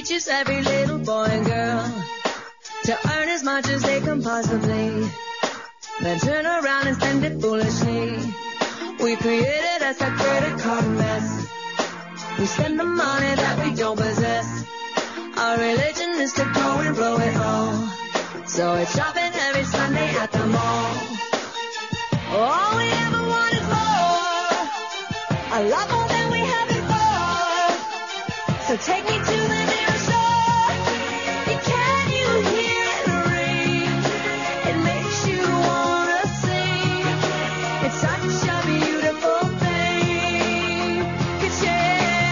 teaches every little boy and girl to earn as much as they can possibly, then turn around and spend it foolishly. We created us a credit card mess. We spend the money that we don't possess. Our religion is to go and blow it all. So it's shopping every Sunday at the mall. All we ever want is more, a lot more than we had before. So take me to the nearest shore. Can you hear it ring? It makes you wanna sing. It's such a beautiful thing. Could share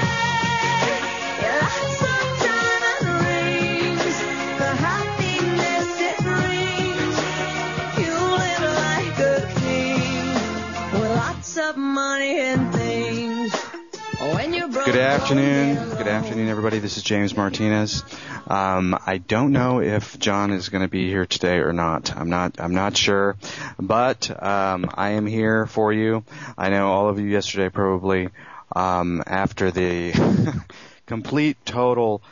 lots of diamond rings, the happiness it brings. You live like a king with lots of money and things. When you're broke, Good afternoon, everybody. This is James Martinez. I don't know if John is going to be here today or not. I'm not sure, but I am here for you. I know all of you yesterday probably after the complete total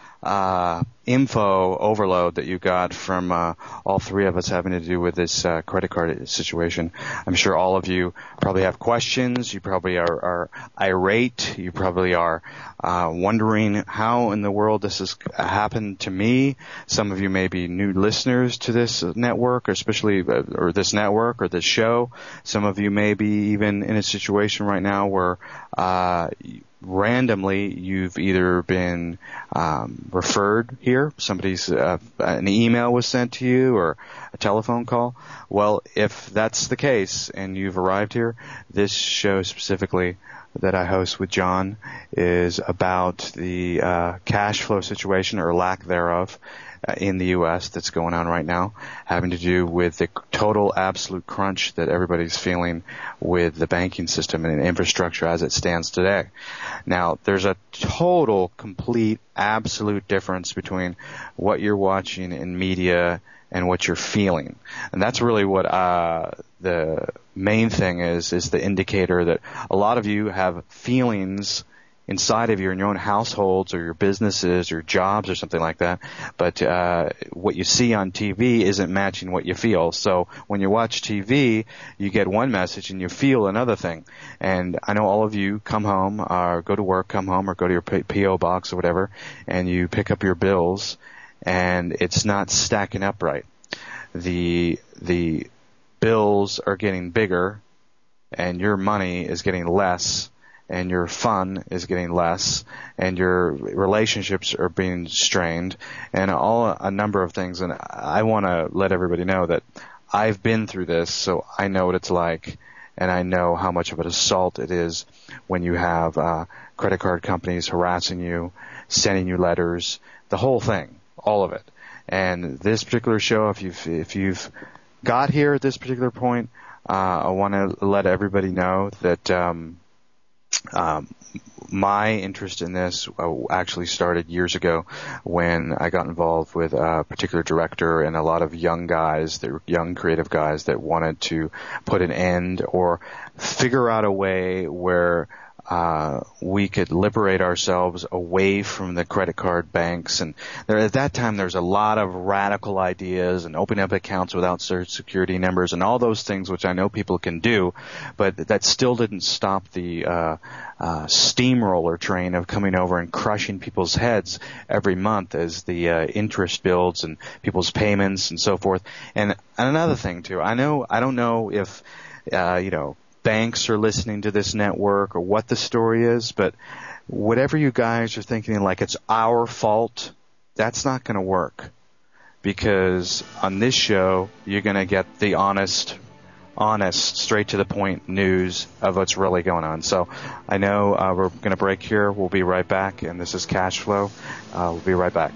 info overload that you got from all three of us having to do with this credit card situation. I'm sure all of you probably have questions. You probably are irate. You probably are wondering how in the world this has happened to me. Some of you may be new listeners to this network, especially or this network or this show. Some of you may be even in a situation right now where randomly you've either been referred here, somebody's an email was sent to you or a telephone call. Well, if that's the case and you've arrived here, this show specifically that I host with John is about the cash flow situation or lack thereof in the U.S. that's going on right now, having to do with the total absolute crunch that everybody's feeling with the banking system and infrastructure as it stands today. Now, there's a total, complete, absolute difference between what you're watching in media and what you're feeling. And that's really what the main thing is the indicator that a lot of you have feelings inside of you in your own households or your businesses or jobs or something like that, but what you see on TV isn't matching what you feel. So when you watch TV, you get one message and you feel another thing. And I know all of you come home or go to work, come home or go to your P.O. box or whatever, and you pick up your bills, and it's not stacking up right. The bills are getting bigger, and your money is getting less, and your fun is getting less, and your relationships are being strained, and a number of things. And I want to let everybody know that I've been through this, so I know what it's like, and I know how much of an assault it is when you have credit card companies harassing you, sending you letters, the whole thing, all of it. And this particular show, if you've got here at this particular point, I want to let everybody know that my interest in this actually started years ago when I got involved with a particular director and a lot of young creative guys that wanted to put an end or figure out a way where we could liberate ourselves away from the credit card banks. And at that time, there's a lot of radical ideas and opening up accounts without Social Security numbers and all those things, which I know people can do, but that still didn't stop the steamroller train of coming over and crushing people's heads every month as the interest builds and people's payments and so forth. And another thing too, I don't know if banks are listening to this network or what the story is, but whatever you guys are thinking like it's our fault, that's not going to work, because on this show you're going to get the honest, straight to the point news of what's really going on. So I know we're going to break here. We'll be right back, and this is Cash Flow. We'll be right back.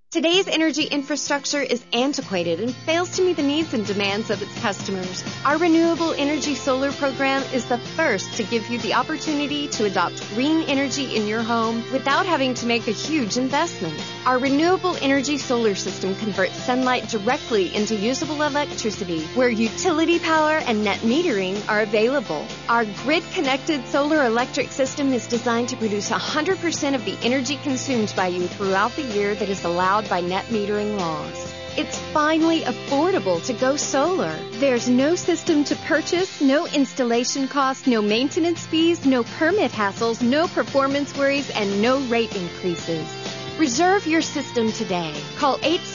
Today's energy infrastructure is antiquated and fails to meet the needs and demands of its customers. Our Renewable Energy Solar program is the first to give you the opportunity to adopt green energy in your home without having to make a huge investment. Our Renewable Energy Solar system converts sunlight directly into usable electricity, where utility power and net metering are available. Our grid-connected solar electric system is designed to produce 100% of the energy consumed by you throughout the year that is allowed by net metering laws. It's finally affordable to go solar. There's no system to purchase, no installation costs, no maintenance fees, no permit hassles, no performance worries, and no rate increases. Reserve your system today. Call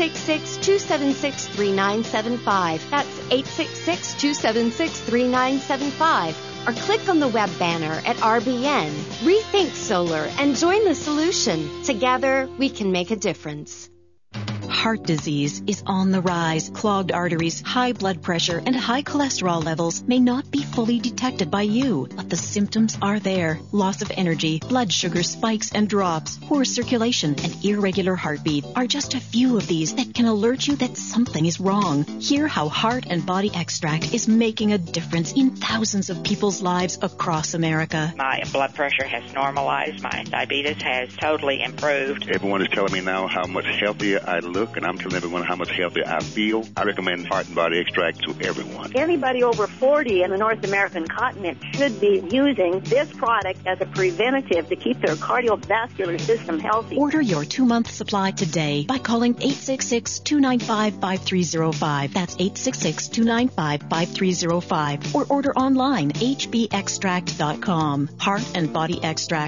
866-276-3975. That's 866-276-3975. Or click on the web banner at RBN. Rethink solar and join the solution. Together, we can make a difference. Heart disease is on the rise. Clogged arteries, high blood pressure, and high cholesterol levels may not be fully detected by you, but the symptoms are there. Loss of energy, blood sugar spikes and drops, poor circulation, and irregular heartbeat are just a few of these that can alert you that something is wrong. Hear how Heart and Body Extract is making a difference in thousands of people's lives across America. My blood pressure has normalized. My diabetes has totally improved. Everyone is telling me now how much healthier I look, and I'm telling everyone how much healthier I feel. I recommend Heart and Body Extract to everyone. Anybody over 40 in the North American continent should be using this product as a preventative to keep their cardiovascular system healthy. Order your 2-month supply today by calling 866-295-5305. That's 866-295-5305. Or order online, hbextract.com. Heart and Body Extract,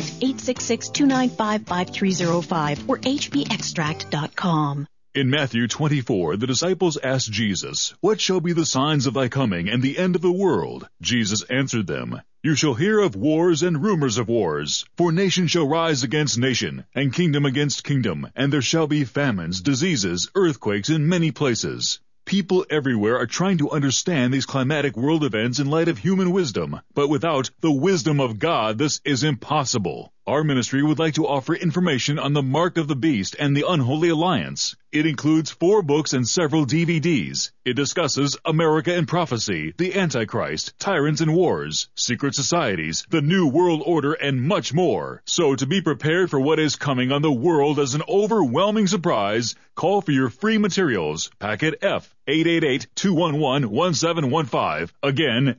866-295-5305 or hbextract.com. In Matthew 24, the disciples asked Jesus, "What shall be the signs of thy coming and the end of the world?" Jesus answered them, "You shall hear of wars and rumors of wars. For nation shall rise against nation, and kingdom against kingdom, and there shall be famines, diseases, earthquakes in many places." People everywhere are trying to understand these climatic world events in light of human wisdom, but without the wisdom of God, this is impossible. Our ministry would like to offer information on the Mark of the Beast and the Unholy Alliance. It includes 4 books and several DVDs. It discusses America and Prophecy, the Antichrist, Tyrants and Wars, Secret Societies, the New World Order, and much more. So to be prepared for what is coming on the world as an overwhelming surprise, call for your free materials. Packet F, 888-211-1715. Again,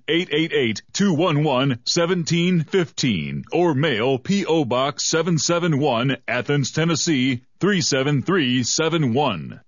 888-211-1715. Or mail P.O. Box 771, Athens, Tennessee, 37371.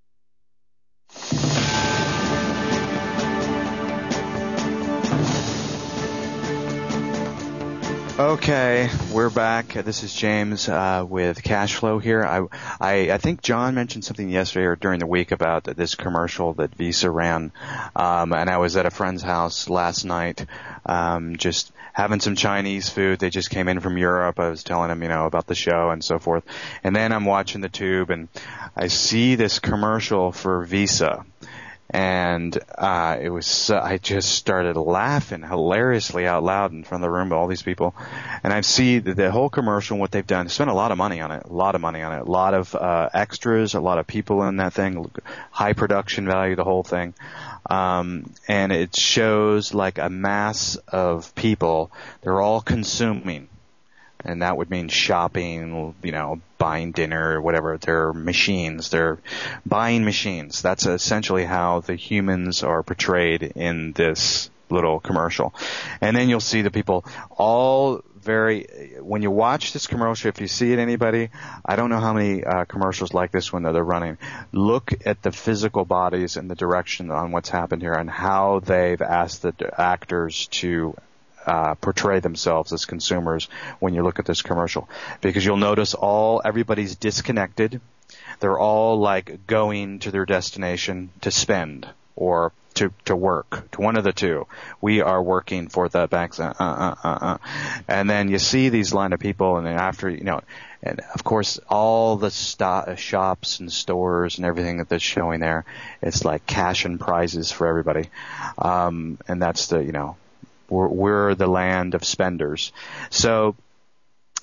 Okay, we're back. This is James with Cash Flow here. I think John mentioned something yesterday or during the week about this commercial that Visa ran, and I was at a friend's house last night, just having some Chinese food. They just came in from Europe. I was telling them, about the show and so forth, and then I'm watching the tube and I see this commercial for Visa. And I just started laughing hilariously out loud in front of the room with all these people. And I see the whole commercial and what they've done. They spent a lot of money on it, a lot of extras, a lot of people in that thing, high production value, the whole thing. And it shows like a mass of people. They're all consuming. And that would mean shopping, buying dinner, whatever. They're machines. They're buying machines. That's essentially how the humans are portrayed in this little commercial. And then you'll see the people all when you watch this commercial, if you see it, anybody, I don't know how many commercials like this one that they're running. Look at the physical bodies and the direction on what's happened here and how they've asked the actors to portray themselves as consumers when you look at this commercial, because you'll notice everybody's disconnected. They're all like going to their destination to spend or to work, to one of the two. We are working for the banks, and then you see these line of people, and then after, and of course all the shops and stores and everything that's showing there, it's like cash and prizes for everybody, and that's the, we're the land of spenders. So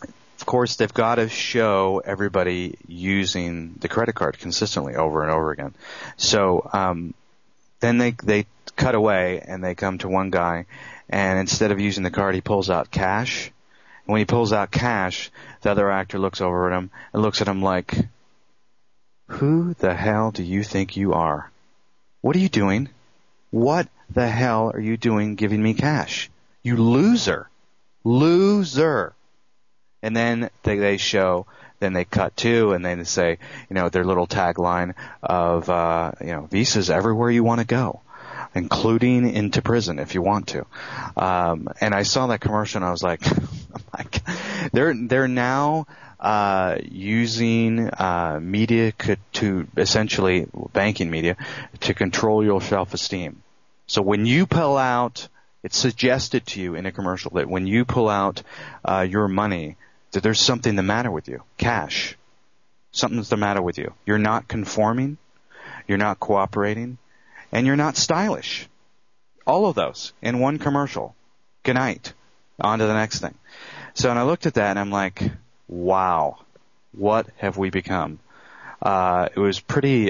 course, they've got to show everybody using the credit card consistently over and over again. So then they cut away and they come to one guy, and instead of using the card, he pulls out cash. And when he pulls out cash, the other actor looks over at him and looks at him like, who the hell do you think you are? What are you doing? What the hell are you doing giving me cash? You loser. Loser. And then they cut to, and then they say, their little tagline of, visas everywhere you want to go, including into prison if you want to. And I saw that commercial and I was like, oh my God. They're now using media to essentially banking media to control your self-esteem. So when you pull out, it's suggested to you in a commercial that when you pull out your money, that there's something the matter with you. Cash. Something's the matter with you. You're not conforming, you're not cooperating, and you're not stylish. All of those in one commercial. Good night. On to the next thing. So, and I looked at that and I'm like, wow, what have we become? It was pretty,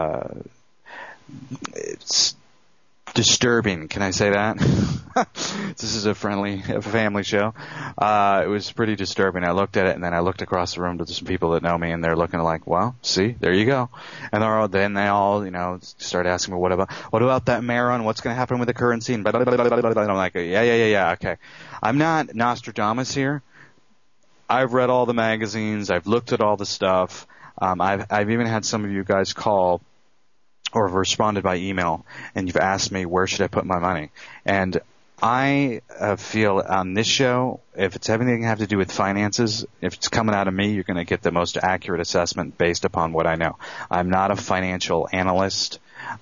it's disturbing. Can I say that? This is a family show. It was pretty disturbing. I looked at it and then I looked across the room to some people that know me and they're looking like, well, see, there you go. And then they all, start asking me, what about that Maron? What's going to happen with the currency? And blah, blah, blah, blah, blah, blah. And I'm like, yeah, okay. I'm not Nostradamus here. I've read all the magazines. I've looked at all the stuff. I've even had some of you guys call or have responded by email, and you've asked me, where should I put my money? And I feel on this show, if it's anything to have to do with finances, if it's coming out of me, you're going to get the most accurate assessment based upon what I know. I'm not a financial analyst.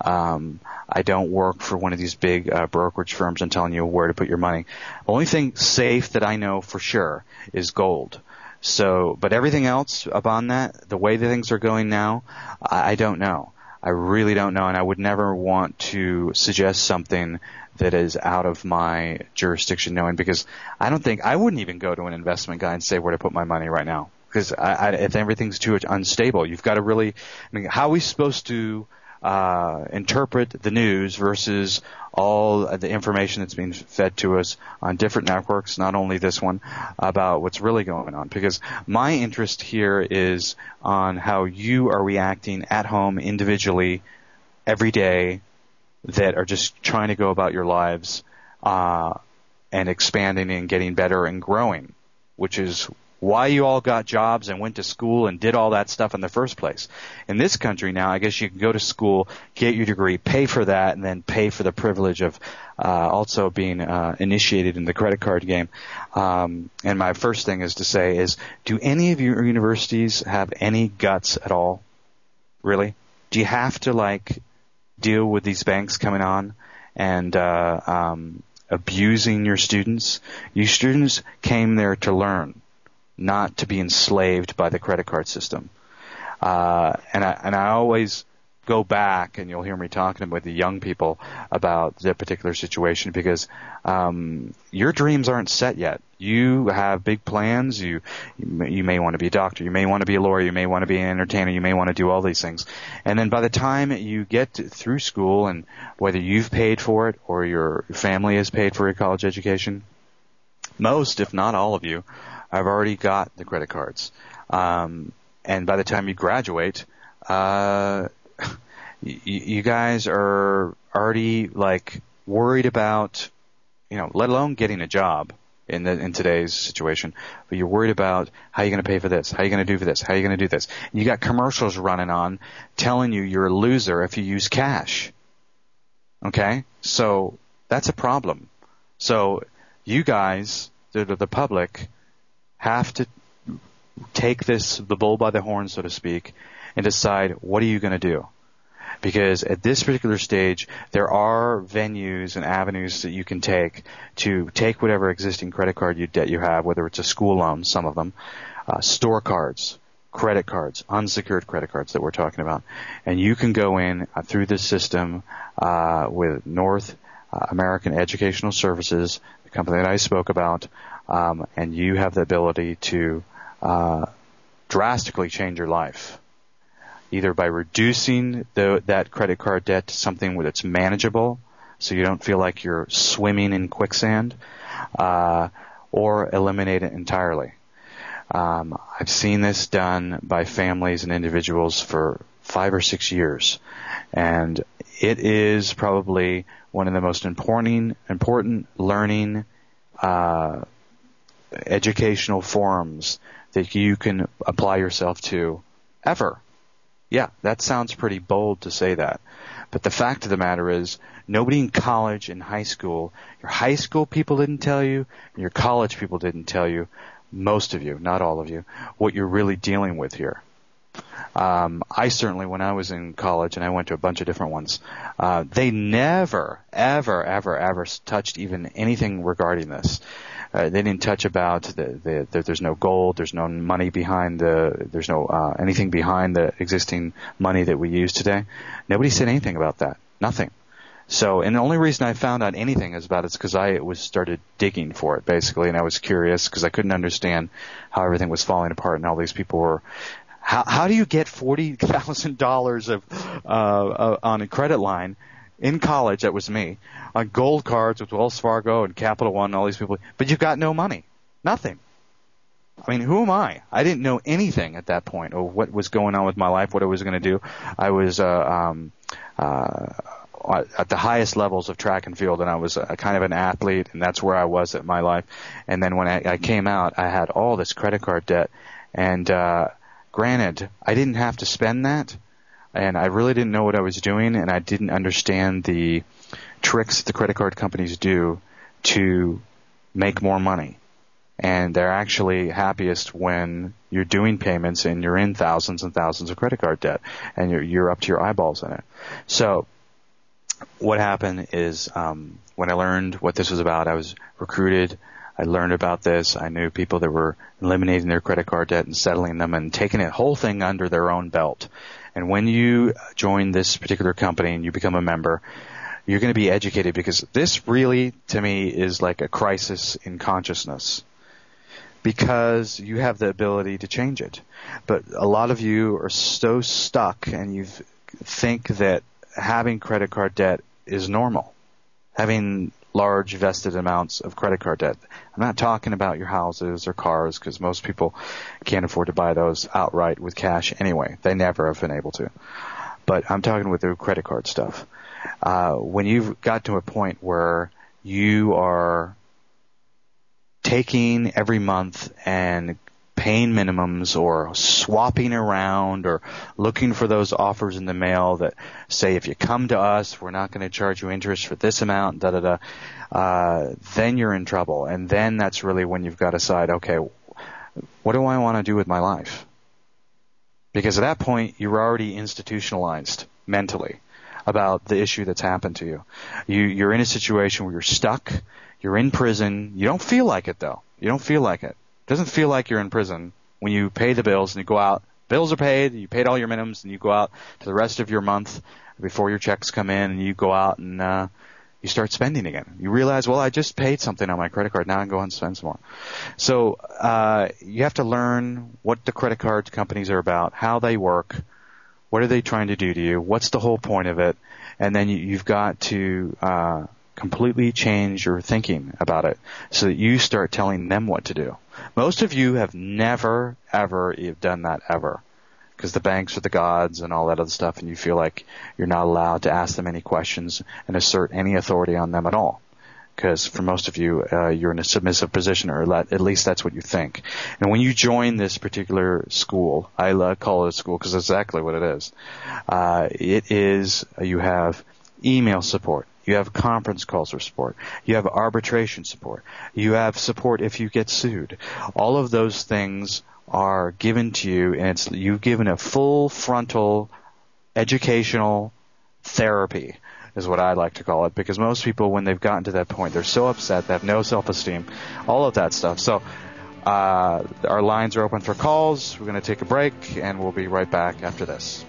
I don't work for one of these big brokerage firms and telling you where to put your money. The only thing safe that I know for sure is gold. So, but everything else upon that, the way the things are going now, I don't know. I really don't know, and I would never want to suggest something that is out of my jurisdiction knowing, because I wouldn't even go to an investment guy and say where to put my money right now, because if everything's too unstable, you've got to really, how are we supposed to interpret the news versus all the information that's being fed to us on different networks, not only this one, about what's really going on? Because my interest here is on how you are reacting at home individually every day that are just trying to go about your lives and expanding and getting better and growing, which is why you all got jobs and went to school and did all that stuff in the first place. In this country now, I guess you can go to school, get your degree, pay for that, and then pay for the privilege of also being initiated in the credit card game. And my first thing is to say is, do any of your universities have any guts at all? Really? Do you have to, deal with these banks coming on and abusing your students? You students came there to learn, not to be enslaved by the credit card system. And I always go back, and you'll hear me talking with the young people about their particular situation, because your dreams aren't set yet. You have big plans. You may want to be a doctor. You may want to be a lawyer. You may want to be an entertainer. You may want to do all these things. And then by the time you get through school, and whether you've paid for it or your family has paid for your college education, most, if not all of you, have already got the credit cards. And by the time you graduate, you guys are already worried about, let alone getting a job in today's situation, but you're worried about how you're going to pay for this, how you're going to do for this, how you're going to do this. And you got commercials running on telling you you're a loser if you use cash. Okay? So that's a problem. So you guys, the public, have to take the bull by the horn, so to speak, and decide, what are you going to do? Because at this particular stage, there are venues and avenues that you can take to take whatever existing credit card debt you have, whether it's a school loan, some of them, store cards, credit cards, unsecured credit cards that we're talking about. And you can go in through this system with North American Educational Services, the company that I spoke about, and you have the ability to drastically change your life, either by reducing that credit card debt to something that's manageable, so you don't feel like you're swimming in quicksand, or eliminate it entirely. I've seen this done by families and individuals for 5 or 6 years, and it is probably one of the most important learning educational forums that you can apply yourself to ever. Yeah, that sounds pretty bold to say that. But the fact of the matter is, nobody in college and high school, your high school people didn't tell you, and your college people didn't tell you, most of you, not all of you, what you're really dealing with here. I certainly, when I was in college, and I went to a bunch of different ones, they never, ever touched even anything regarding this. They didn't touch about that there's no gold, there's no money behind there's no anything behind the existing money that we use today. Nobody said anything about that. Nothing. So, and the only reason I found out anything is about it is because I started digging for it, basically, and I was curious because I couldn't understand how everything was falling apart and all these people were. How do you get $40,000 on a credit line in college? That was me, on gold cards with Wells Fargo and Capital One and all these people, but you've got no money, nothing. I mean, who am I? I didn't know anything at that point or what was going on with my life, what I was going to do. I was at the highest levels of track and field, and I was kind of an athlete, and that's where I was at my life. And then when I came out, I had all this credit card debt, and granted, I didn't have to spend that, and I really didn't know what I was doing, and I didn't understand the tricks the credit card companies do to make more money. And they're actually happiest when you're doing payments and you're in thousands and thousands of credit card debt, and you're up to your eyeballs in it. So what happened is when I learned what this was about, I was recruited. I learned about this. I knew people that were eliminating their credit card debt and settling them and taking the whole thing under their own belt. And when you join this particular company and you become a member, you're going to be educated, because this really, to me, is like a crisis in consciousness, because you have the ability to change it. But a lot of you are so stuck, and you think that having credit card debt is normal, having large vested amounts of credit card debt. I'm not talking about your houses or cars, because most people can't afford to buy those outright with cash anyway. They never have been able to. But I'm talking with the credit card stuff. When you've got to a point where you are taking every month and paying minimums, or swapping around, or looking for those offers in the mail that say, if you come to us, we're not going to charge you interest for this amount, then you're in trouble. And then that's really when you've got to decide, okay, what do I want to do with my life? Because at that point, you're already institutionalized mentally about the issue that's happened to you. You're in a situation where you're stuck, you're in prison. You don't feel like it, though. You don't feel like it. It doesn't feel like you're in prison when you pay the bills and you go out. Bills are paid, you paid all your minimums, and you go out to the rest of your month before your checks come in, and you go out and you start spending again. You realize, well, I just paid something on my credit card, now I can go and spend some more. So you have to learn what the credit card companies are about, how they work, what are they trying to do to you, what's the whole point of it, and then you've got to completely change your thinking about it so that you start telling them what to do. Most of you have never, ever done that ever, because the banks are the gods and all that other stuff, and you feel like you're not allowed to ask them any questions and assert any authority on them at all, because for most of you, you're in a submissive position, or at least that's what you think. And when you join this particular school, I call it a school because that's exactly what it is. You have email support. You have conference calls for support. You have arbitration support. You have support if you get sued. All of those things are given to you, and you've given a full frontal educational therapy, is what I like to call it, because most people, when they've gotten to that point, they're so upset, they have no self-esteem, all of that stuff. So our lines are open for calls. We're going to take a break, and we'll be right back after this.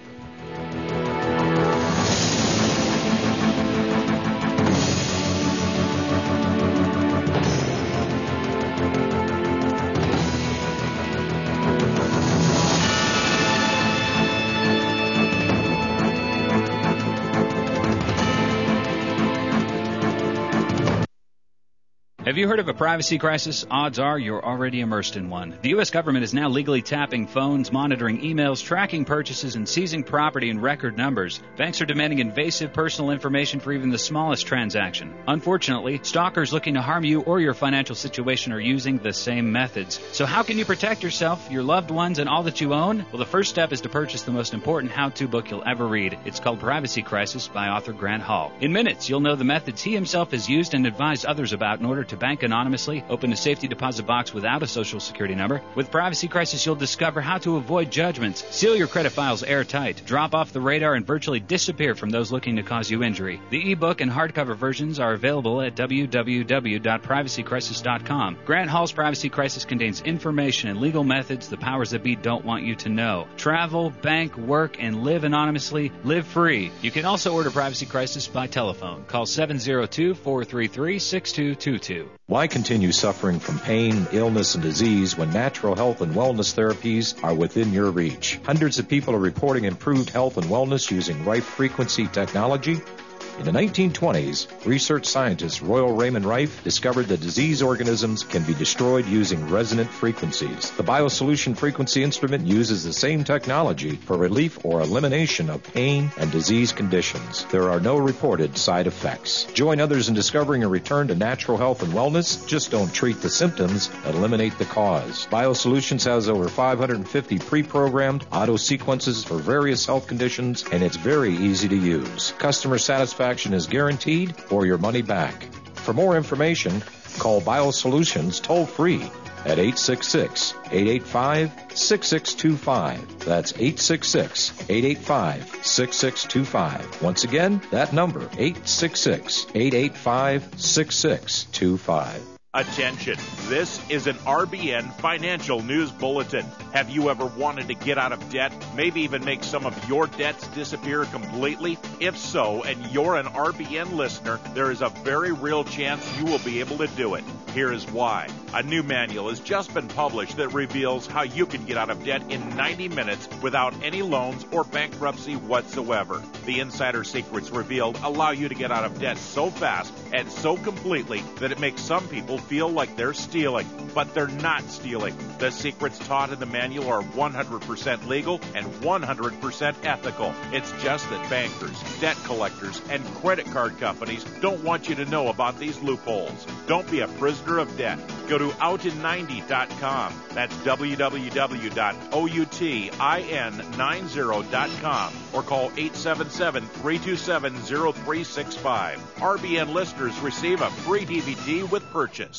Have you heard of a privacy crisis? Odds are you're already immersed in one. The U.S. government is now legally tapping phones, monitoring emails, tracking purchases, and seizing property in record numbers. Banks are demanding invasive personal information for even the smallest transaction. Unfortunately, stalkers looking to harm you or your financial situation are using the same methods. So how can you protect yourself, your loved ones, and all that you own? Well, the first step is to purchase the most important how-to book you'll ever read. It's called Privacy Crisis by author Grant Hall. In minutes, you'll know the methods he himself has used and advised others about in order to bank anonymously, open a safety deposit box without a social security number. With Privacy Crisis, you'll discover how to avoid judgments, seal your credit files airtight, drop off the radar, and virtually disappear from those looking to cause you injury. The ebook and hardcover versions are available at www.privacycrisis.com. Grant Hall's Privacy Crisis contains information and legal methods the powers that be don't want you to know. Travel, bank, work, and live anonymously. Live free. You can also order Privacy Crisis by telephone. Call 702-433-6222. Why continue suffering from pain, illness, and disease when natural health and wellness therapies are within your reach? Hundreds of people are reporting improved health and wellness using Rife frequency technology. In the 1920s, research scientist Royal Raymond Rife discovered that disease organisms can be destroyed using resonant frequencies. The BioSolution frequency instrument uses the same technology for relief or elimination of pain and disease conditions. There are no reported side effects. Join others in discovering a return to natural health and wellness. Just don't treat the symptoms, eliminate the cause. BioSolutions has over 550 pre-programmed auto sequences for various health conditions, and it's very easy to use. Customer satisfaction is guaranteed or your money back. For more information, call BioSolutions toll-free at 866-885-6625. That's 866-885-6625. Once again, that number, 866-885-6625. Attention, this is an RBN Financial News Bulletin. Have you ever wanted to get out of debt, maybe even make some of your debts disappear completely? If so, and you're an RBN listener, there is a very real chance you will be able to do it. Here is why. A new manual has just been published that reveals how you can get out of debt in 90 minutes without any loans or bankruptcy whatsoever. The insider secrets revealed allow you to get out of debt so fast and so completely that it makes some people feel like they're stealing, but they're not stealing. The secrets taught in the manual are 100% legal and 100% ethical. It's just that bankers, debt collectors, and credit card companies don't want you to know about these loopholes. Don't be a prisoner of debt. Go to outin90.com. That's www.outin90.com or call 877-327-0365. RBN listeners receive a free DVD with purchase.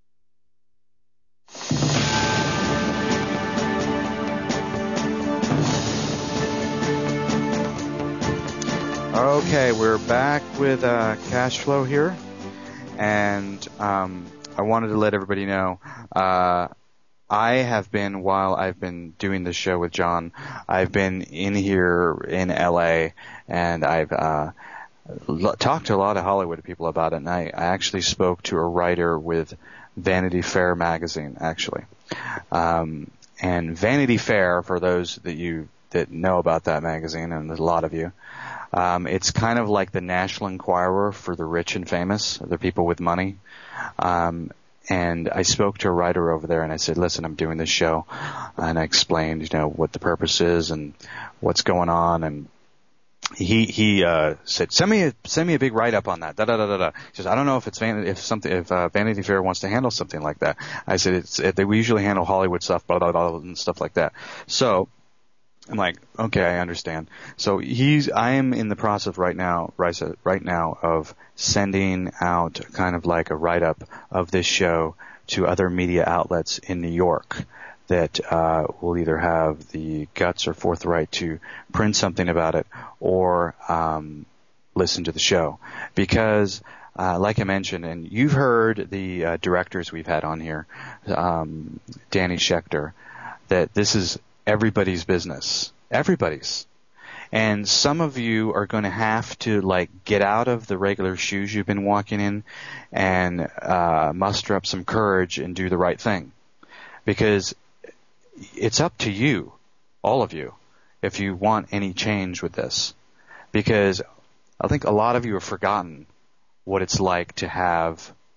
Okay, we're back with cash flow here, and I wanted to let everybody know I have been, while I've been doing this show with John, I've been in here in LA, and I've talked to a lot of Hollywood people about it, and I actually spoke to a writer with Vanity Fair magazine, actually. And Vanity Fair, for those that know about that magazine, and there's a lot of you, it's kind of like the National Enquirer for the rich and famous, the people with money. And I spoke to a writer over there, and I said, listen, I'm doing this show. And I explained, what the purpose is and what's going on. And he said, send me a big write-up on that. He says, I don't know if Vanity Fair wants to handle something like that. I said, we usually handle Hollywood stuff, blah, blah, blah, and stuff like that. So I'm like, okay, I understand. So I am in the process right now of sending out kind of like a write-up of this show to other media outlets in New York that will either have the guts or forthright to print something about it or listen to the show. Because like I mentioned, and you've heard the directors we've had on here, Danny Schechter, that this is everybody's business. Everybody's. And some of you are going to have to get out of the regular shoes you've been walking in and muster up some courage and do the right thing. Because it's up to you, all of you, if you want any change with this. Because I think a lot of you have forgotten what it's like to have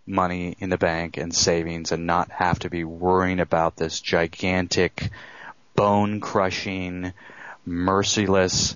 money in the bank and savings and not have to be worrying about this gigantic, bone-crushing, merciless,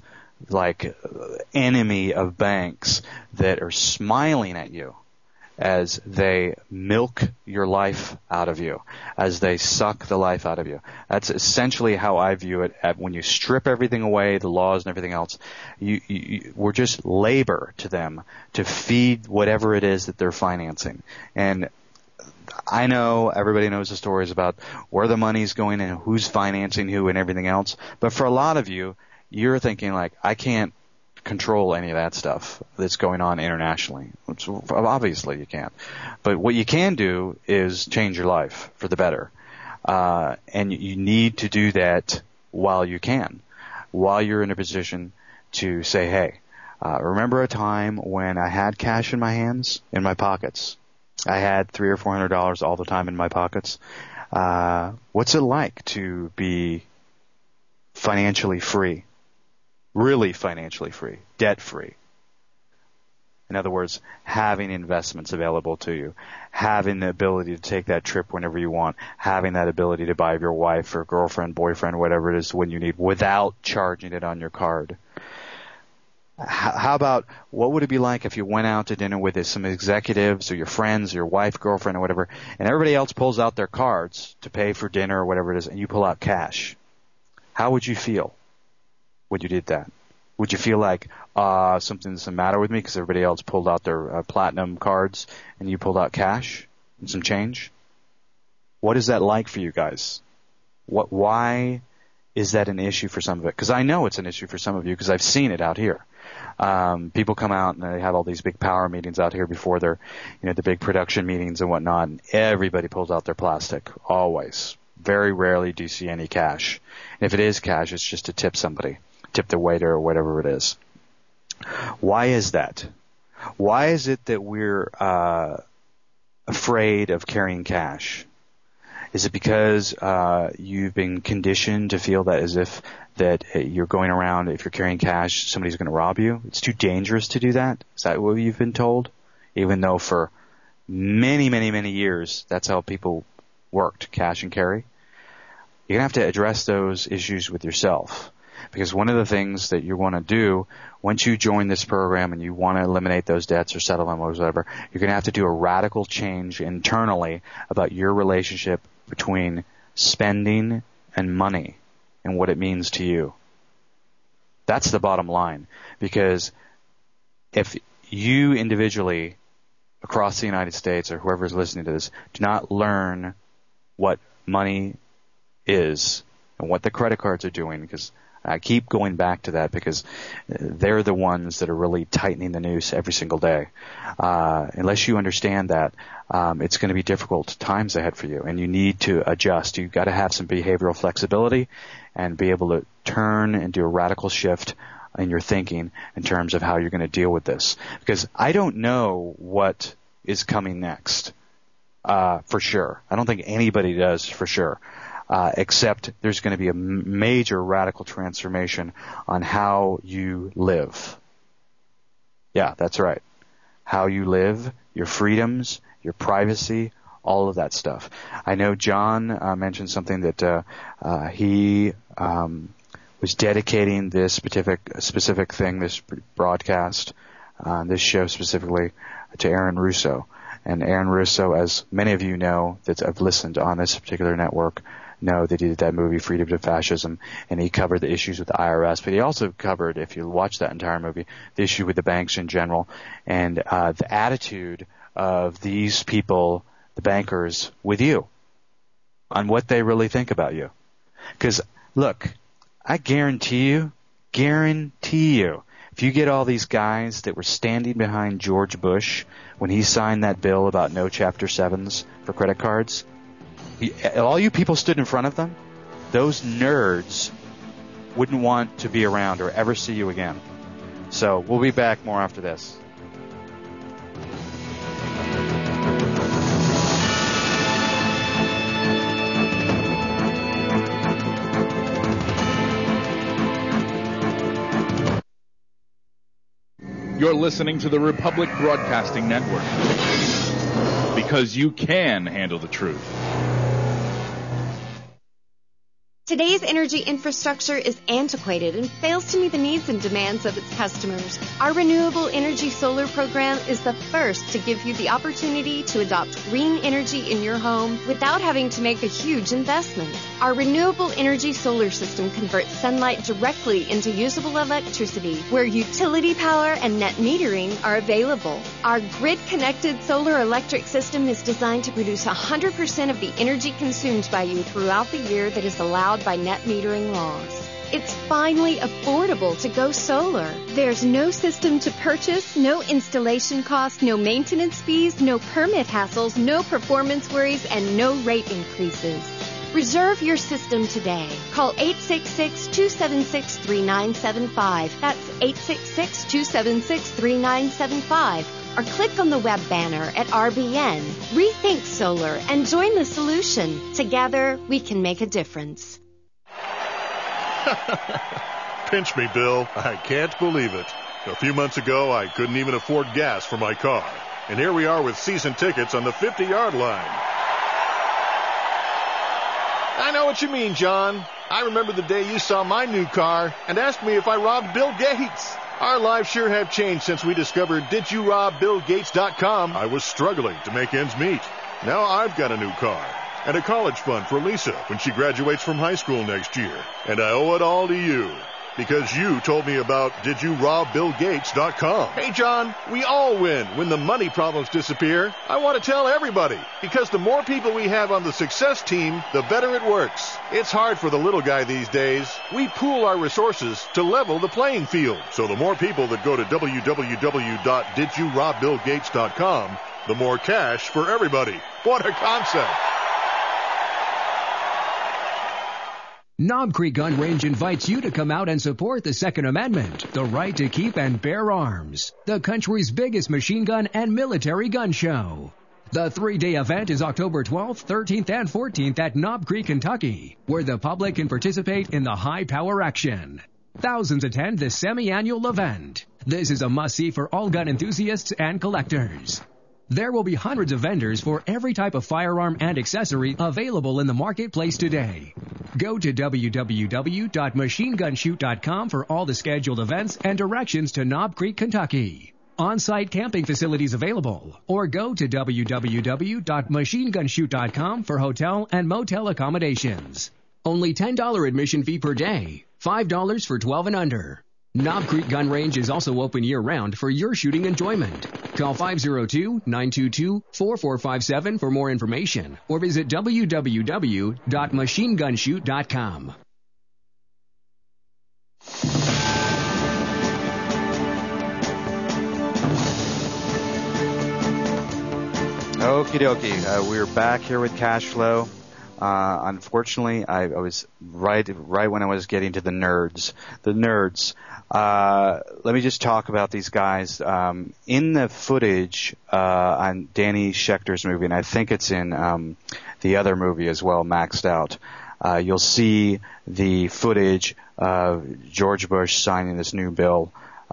enemy of banks that are smiling at you as they milk your life out of you, as they suck the life out of you. That's essentially how I view it. When you strip everything away, the laws and everything else, we're just labor to them to feed whatever it is that they're financing. And I know everybody knows the stories about where the money's going and who's financing who and everything else. But for a lot of you, you're thinking I can't control any of that stuff that's going on internationally. Which obviously you can't. But what you can do is change your life for the better. And you need to do that while you can, while you're in a position to say, hey, remember a time when I had cash in my hands, in my pockets? I had $300 or $400 all the time in my pockets. What's it like to be financially free? Really financially free, debt-free. In other words, having investments available to you, having the ability to take that trip whenever you want, having that ability to buy your wife or girlfriend, boyfriend, whatever it is when you need, without charging it on your card. How about, what would it be like if you went out to dinner with some executives or your friends, or your wife, girlfriend, or whatever, and everybody else pulls out their cards to pay for dinner or whatever it is, and you pull out cash? How would you feel when you did that? Would you feel like something's the matter with me because everybody else pulled out their platinum cards and you pulled out cash and some change? What is that like for you guys? Why is that an issue for some of it? Because I know it's an issue for some of you because I've seen it out here. People come out and they have all these big power meetings out here before their, the big production meetings and whatnot, and everybody pulls out their plastic, always. Very rarely do you see any cash. And if it is cash, it's just to tip somebody. Tip the waiter or whatever it is. Why is that? Why is it that we're afraid of carrying cash? Is it because you've been conditioned to feel that as if that you're going around, if you're carrying cash, somebody's going to rob you? It's too dangerous to do that? Is that what you've been told? Even though for many, many, many years, that's how people worked, cash and carry. You're going to have to address those issues with yourself. Because one of the things that you want to do once you join this program and you want to eliminate those debts or settle them or whatever, you're going to have to do a radical change internally about your relationship between spending and money and what it means to you. That's the bottom line. Because if you individually across the United States or whoever's listening to this do not learn what money is and what the credit cards are doing, because I keep going back to that because they're the ones that are really tightening the noose every single day. Unless you understand that, it's going to be difficult times ahead for you, and you need to adjust. You've got to have some behavioral flexibility and be able to turn and do a radical shift in your thinking in terms of how you're going to deal with this. Because I don't know what is coming next, for sure. I don't think anybody does for sure. Except there's going to be a major radical transformation on how you live. Yeah, that's right. How you live, your freedoms, your privacy, all of that stuff. I know John mentioned something that he was dedicating this specific thing, this broadcast, this show specifically, to Aaron Russo. And Aaron Russo, as many of you know that have listened on this particular network, know that he did that movie Freedom to Fascism, and he covered the issues with the IRS, but he also covered, if you watch that entire movie, the issue with the banks in general and the attitude of these people, the bankers, with you on what they really think about you. Because, look, I guarantee you, if you get all these guys that were standing behind George Bush when he signed that bill about no Chapter 7s for credit cards, all you people stood in front of them, those nerds wouldn't want to be around or ever see you again. So we'll be back more after this. You're listening to the Republic Broadcasting Network. because you can handle the truth. Today's energy infrastructure is antiquated and fails to meet the needs and demands of its customers. Our Renewable Energy Solar program is the first to give you the opportunity to adopt green energy in your home without having to make a huge investment. Our Renewable Energy Solar system converts sunlight directly into usable electricity where utility power and net metering are available. Our grid-connected solar electric system is designed to produce 100% of the energy consumed by you throughout the year that is allowed by net metering laws. It's finally affordable to go solar. There's no system to purchase, no installation costs, no maintenance fees, no permit hassles, no performance worries, and no rate increases. Reserve your system today. Call 866-276-3975. That's 866-276-3975. Or click on the web banner at RBN. Rethink solar and join the solution. Together, we can make a difference. Pinch me, Bill. I can't believe it. A few months ago, I couldn't even afford gas for my car. And here we are with season tickets on the 50-yard line. I know what you mean, John. I remember the day you saw my new car and asked me if I robbed Bill Gates. Our lives sure have changed since we discovered DidYouRobBillGates.com. I was struggling to make ends meet. Now I've got a new car and a college fund for Lisa when she graduates from high school next year. And I owe it all to you because you told me about DidYouRobBillGates.com. Hey, John, we all win when the money problems disappear. I want to tell everybody because the more people we have on the success team, the better it works. It's hard for the little guy these days. We pool our resources to level the playing field. So the more people that go to www.DidYouRobBillGates.com, the more cash for everybody. What a concept. Knob Creek Gun Range invites you to come out and support the Second Amendment, the right to keep and bear arms, the country's biggest machine gun and military gun show. The 3-day event is October 12th, 13th, and 14th at Knob Creek, Kentucky, where the public can participate in the high-power action. Thousands attend this semi-annual event. This is a must-see for all gun enthusiasts and collectors. There will be hundreds of vendors for every type of firearm and accessory available in the marketplace today. Go to www.machinegunshoot.com for all the scheduled events and directions to Knob Creek, Kentucky. On-site camping facilities available, or go to www.machinegunshoot.com for hotel and motel accommodations. Only $10 admission fee per day, $5 for 12 and under. Knob Creek Gun Range is also open year-round for your shooting enjoyment. Call 502-922-4457 for more information or visit www.machinegunshoot.com. Okie dokie. We're back here with Cash Flow. Unfortunately, I was right when I was getting to the nerds. The nerds. Let me just talk about these guys. In the footage on Danny Schechter's movie, and I think it's in the other movie as well, Maxed Out, you'll see the footage of George Bush signing this new bill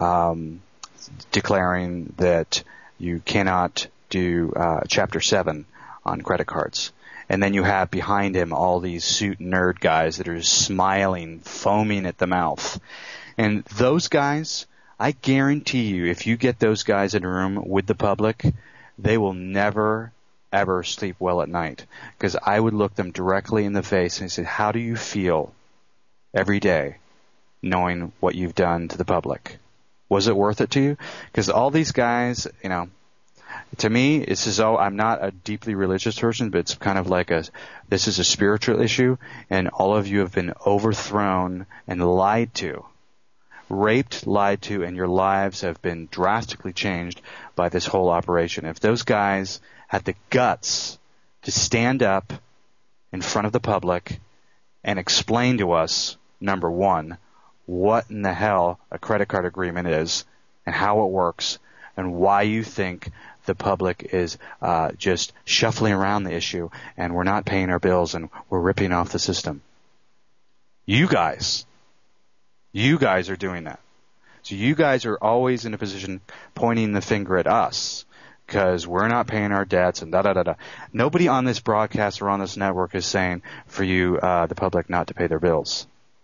declaring that you cannot do Chapter 7 on credit cards. And then you have behind him all these suit nerd guys that are smiling, foaming at the mouth. And those guys, I guarantee you, if you get those guys in a room with the public, they will never, ever sleep well at night. Because I would look them directly in the face and say, how do you feel every day knowing what you've done to the public? Was it worth it to you? Because all these guys, you know, to me, it's as though I'm not a deeply religious person, but it's kind of like this is a spiritual issue, and all of you have been overthrown and lied to, raped, lied to, and your lives have been drastically changed by this whole operation. If those guys had the guts to stand up in front of the public and explain to us, number one, what in the hell a credit card agreement is and how it works and why you think the public is just shuffling around the issue and we're not paying our bills and we're ripping off the system. You guys are doing that. So you guys are always in a position pointing the finger at us because we're not paying our debts and da-da-da-da. Nobody on this broadcast or on this network is saying for you, the public, not to pay their bills.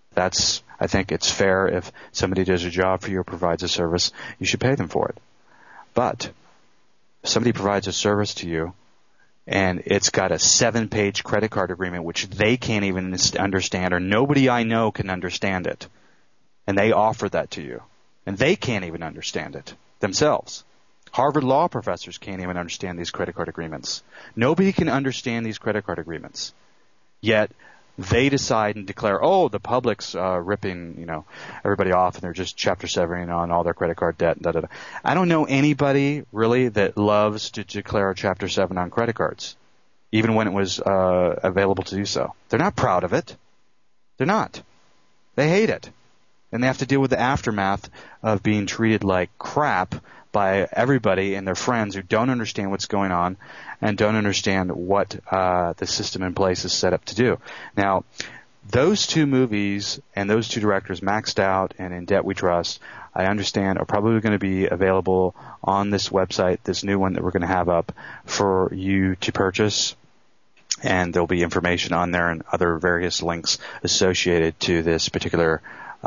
I think it's fair if somebody does a job for you or provides a service, you should pay them for it. But if somebody provides a service to you and it's got a 7-page credit card agreement which they can't even understand, or nobody I know can understand it, and they offer that to you, and they can't even understand it themselves. Harvard law professors can't even understand these credit card agreements. Nobody can understand these credit card agreements. Yet they decide and declare, oh, the public's ripping, everybody off, and they're just Chapter 7 on all their credit card debt. Da, da, da. I don't know anybody really that loves to declare a Chapter 7 on credit cards, even when it was available to do so. They're not proud of it. They're not. They hate it. And they have to deal with the aftermath of being treated like crap by everybody and their friends who don't understand what's going on and don't understand what the system in place is set up to do. Now, those two movies and those two directors, Maxed Out and In Debt We Trust, I understand are probably going to be available on this website, this new one that we're going to have up for you to purchase. And there'll be information on there and other various links associated to this particular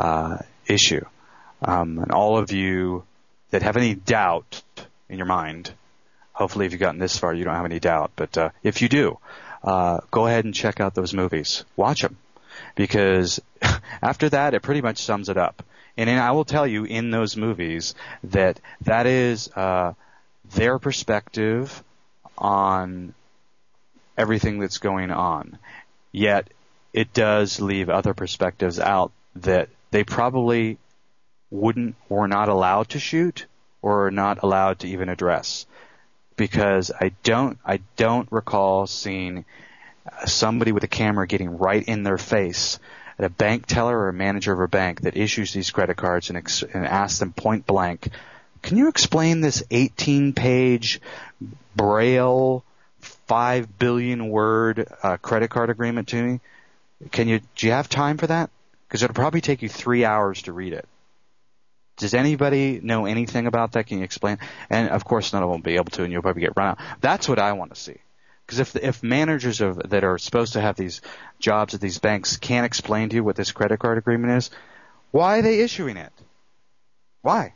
issue. And all of you that have any doubt in your mind, hopefully if you've gotten this far you don't have any doubt, but if you do, go ahead and check out those movies. Watch them. Because after that, it pretty much sums it up. And I will tell you in those movies that is their perspective on everything that's going on. Yet it does leave other perspectives out that they probably wouldn't or not allowed to shoot or are not allowed to even address. Because I don't recall seeing somebody with a camera getting right in their face at a bank teller or a manager of a bank that issues these credit cards and asks them point blank, can you explain this 18-page Braille 5 billion word credit card agreement to me? Do you have time for that? Because it'll probably take you 3 hours to read it. Does anybody know anything about that? Can you explain? And of course, none of them will be able to, and you'll probably get run out. That's what I want to see. Because if managers that are supposed to have these jobs at these banks can't explain to you what this credit card agreement is, why are they issuing it? Why?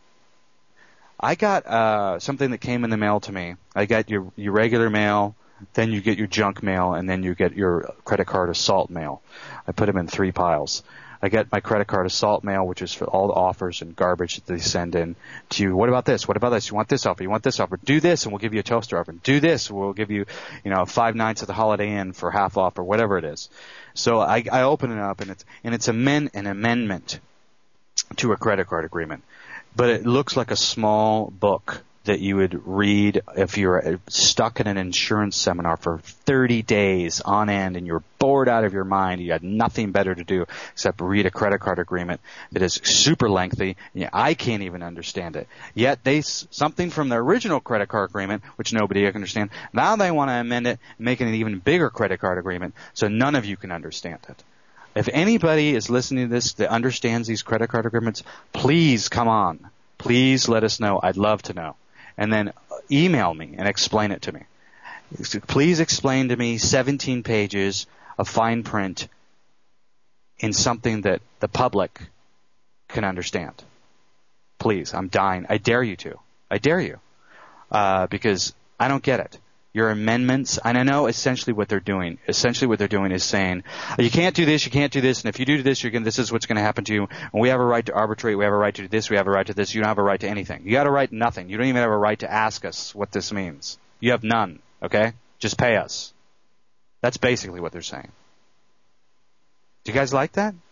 I got something that came in the mail to me. I got your regular mail, then you get your junk mail, and then you get your credit card assault mail. I put them in 3 piles. I get my credit card assault mail, which is for all the offers and garbage that they send in to you. What about this? What about this? You want this offer? You want this offer? Do this, and we'll give you a toaster offer. Do this, we'll give you, 5 nights at the Holiday Inn for half off or whatever it is. So I open it up, and it's an amendment to a credit card agreement, but it looks like a small book that you would read if you're stuck in an insurance seminar for 30 days on end and you're bored out of your mind. You had nothing better to do except read a credit card agreement that is super lengthy. I can't even understand it. Yet something from the original credit card agreement, which nobody can understand, now they want to amend it and make it an even bigger credit card agreement so none of you can understand it. If anybody is listening to this that understands these credit card agreements, please come on. Please let us know. I'd love to know. And then email me and explain it to me. Please explain to me 17 pages of fine print in something that the public can understand. Please, I'm dying. I dare you to. I dare you. Because I don't get it. Your amendments, and I know essentially what they're doing. Essentially what they're doing is saying, you can't do this, and if you do this, this is what's going to happen to you, and we have a right to arbitrate, we have a right to do this, we have a right to this, you don't have a right to anything. You got a right to nothing. You don't even have a right to ask us what this means. You have none, okay? Just pay us. That's basically what they're saying. Do you guys like that?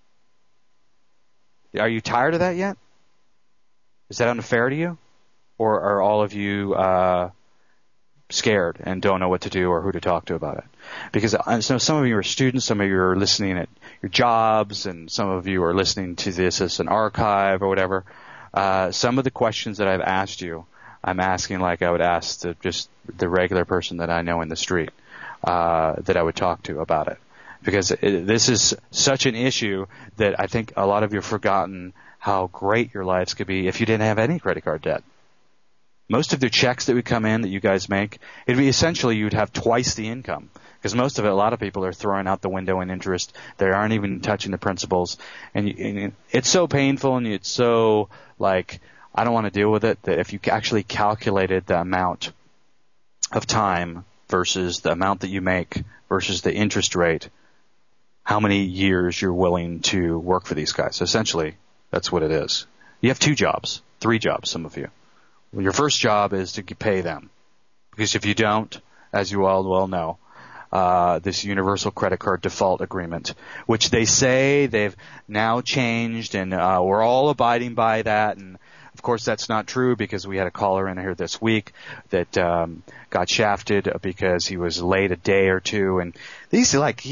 Are you tired of that yet? Is that unfair to you? Or are all of you scared and don't know what to do or who to talk to about it? Because so some of you are students, some of you are listening at your jobs, and some of you are listening to this as an archive or whatever. Some of the questions that I've asked you, I'm asking like I would ask just the regular person that I know in the street that I would talk to about it. Because this is such an issue that I think a lot of you have forgotten how great your lives could be if you didn't have any credit card debt. Most of the checks that would come in that you guys make, it'd be essentially you'd have twice the income. Because most of it, a lot of people are throwing out the window in interest. They aren't even touching the principals. And it's so painful and it's so, like, I don't want to deal with it, that if you actually calculated the amount of time versus the amount that you make versus the interest rate, how many years you're willing to work for these guys. Essentially, that's what it is. You have 2 jobs, 3 jobs, some of you. Well, your first job is to pay them. Because if you don't, as you all well know, this universal credit card default agreement, which they say they've now changed, and we're all abiding by that. And of course, that's not true, because we had a caller in here this week that got shafted because he was late a day or two. And these, like,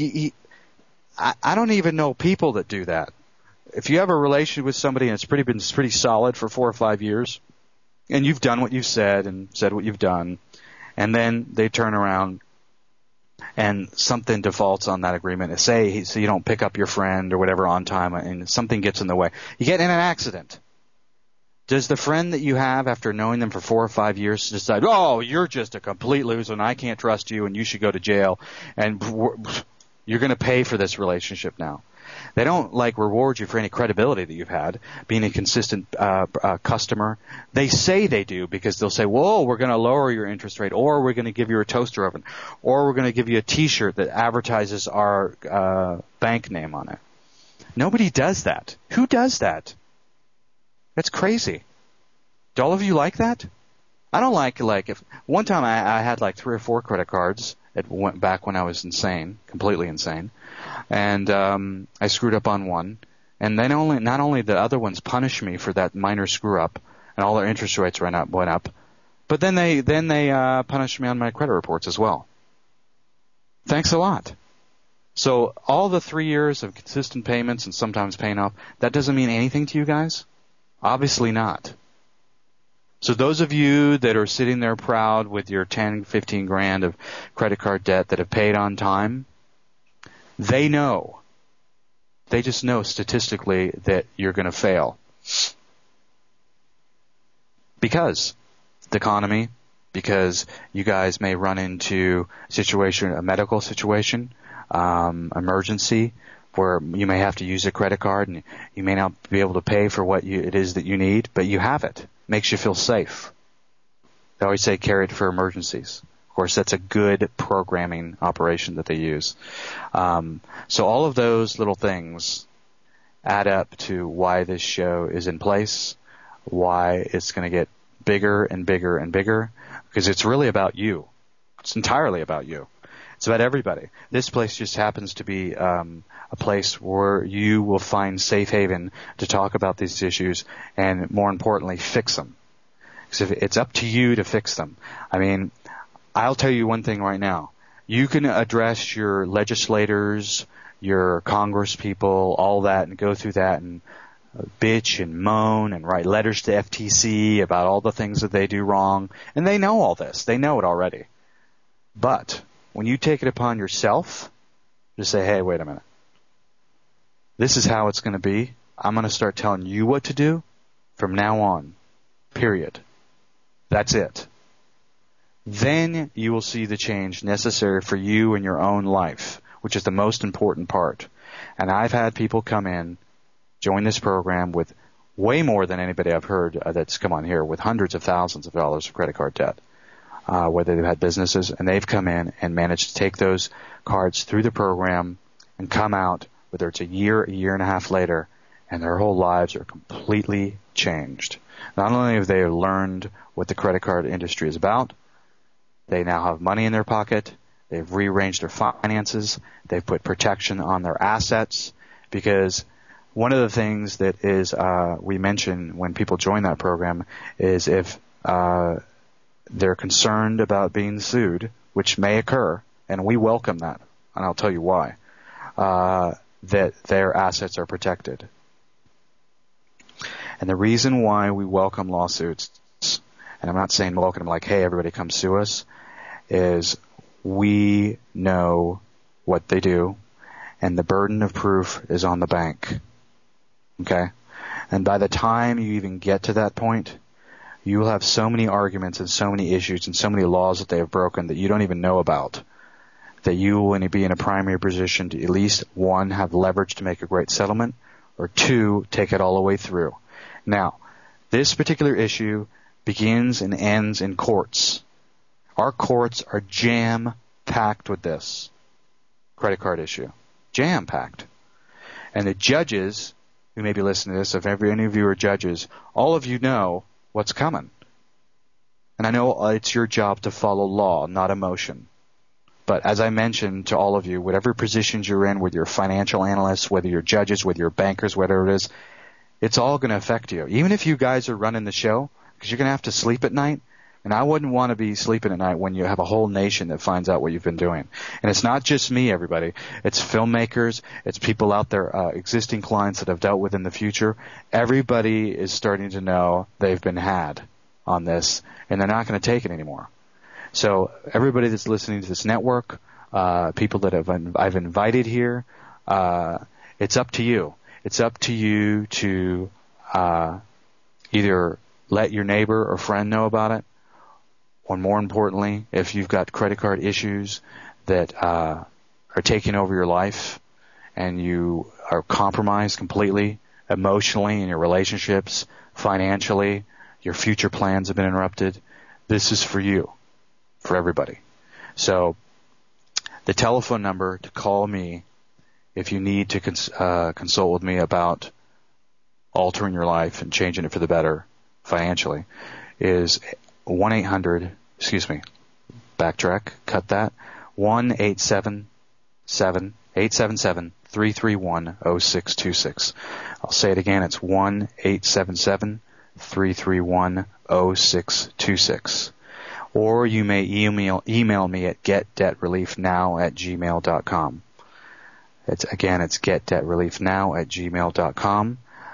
I don't even know people that do that. If you have a relationship with somebody and it's been pretty solid for 4 or 5 years, and you've done what you've said and said what you've done, and then they turn around and something defaults on that agreement, say so you don't pick up your friend or whatever on time, and something gets in the way. You get in an accident. Does the friend that you have, after knowing them for 4 or 5 years, decide, oh, you're just a complete loser and I can't trust you and you should go to jail and you're going to pay for this relationship now? They don't, like, reward you for any credibility that you've had, being a consistent customer. They say they do, because they'll say, whoa, we're going to lower your interest rate, or we're going to give you a toaster oven, or we're going to give you a T-shirt that advertises our bank name on it. Nobody does that. Who does that? That's crazy. Do all of you like that? I don't like if one time I had like 3 or 4 credit cards. It went back when I was insane, completely insane. And I screwed up on one. And then not only the other ones punished me for that minor screw up, and all their interest rates went up, but then they punished me on my credit reports as well. Thanks a lot. So all the 3 years of consistent payments and sometimes paying off, that doesn't mean anything to you guys? Obviously not. So those of you that are sitting there proud with your 10, 15 grand of credit card debt that have paid on time, they know. They just know statistically that you're going to fail. Because the economy, because you guys may run into a medical situation, emergency, where you may have to use a credit card and you may not be able to pay for what it is that you need, but you have it. Makes you feel safe. They always say carry it for emergencies. Of course, that's a good programming operation that they use. So all of those little things add up to why this show is in place, why it's going to get bigger and bigger and bigger, because it's really about you. It's entirely about you. It's about everybody. This place just happens to be a place where you will find safe haven to talk about these issues and, more importantly, fix them. Because it's up to you to fix them. I mean, I'll tell you one thing right now. You can address your legislators, your Congress people, all that, and go through that and bitch and moan and write letters to FTC about all the things that they do wrong. And they know all this. They know it already. But when you take it upon yourself to say, hey, wait a minute. This is how it's going to be. I'm going to start telling you what to do from now on. Period. That's it. Then you will see the change necessary for you in your own life, which is the most important part. And I've had people come in, join this program with way more than anybody I've heard that's come on here, with hundreds of thousands of dollars of credit card debt. Whether they've had businesses, and they've come in and managed to take those cards through the program and come out, whether it's a year and a half later, and their whole lives are completely changed. Not only have they learned what the credit card industry is about, they now have money in their pocket, they've rearranged their finances, they've put protection on their assets, because one of the things that is we mention when people join that program is if they're concerned about being sued, which may occur, and we welcome that, and I'll tell you why, that their assets are protected. And the reason why we welcome lawsuits, and I'm not saying welcome like, hey, everybody come sue us, is we know what they do, and the burden of proof is on the bank. Okay? And by the time you even get to that point, you will have so many arguments and so many issues and so many laws that they have broken that you don't even know about, that you will be in a primary position to at least, one, have leverage to make a great settlement, or two, take it all the way through. Now, this particular issue begins and ends in courts. Our courts are jam-packed with this credit card issue. Jam-packed. And the judges who may be listening to this, if any of you are judges, all of you know what's coming. And I know it's your job to follow law, not emotion. But as I mentioned to all of you, whatever positions you're in, whether you're financial analysts, whether you're judges, whether you're bankers, whatever it is, it's all going to affect you. Even if you guys are running the show, because you're going to have to sleep at night. And I wouldn't want to be sleeping at night when you have a whole nation that finds out what you've been doing. And it's not just me, everybody. It's filmmakers. It's people out there, existing clients that have dealt with in the future. Everybody is starting to know they've been had on this, and they're not going to take it anymore. So everybody that's listening to this network, people that I've invited here, it's up to you. It's up to you to either let your neighbor or friend know about it, or more importantly, if you've got credit card issues that are taking over your life and you are compromised completely emotionally in your relationships, financially, your future plans have been interrupted, this is for you, for everybody. So the telephone number to call me if you need to consult with me about altering your life and changing it for the better financially is 1-877-877-331-0626. I'll say it again. It's 1-877-331-0626. Or you may email me at getdebtreliefnow@gmail.com. It's getdebtreliefnow@gmail.com.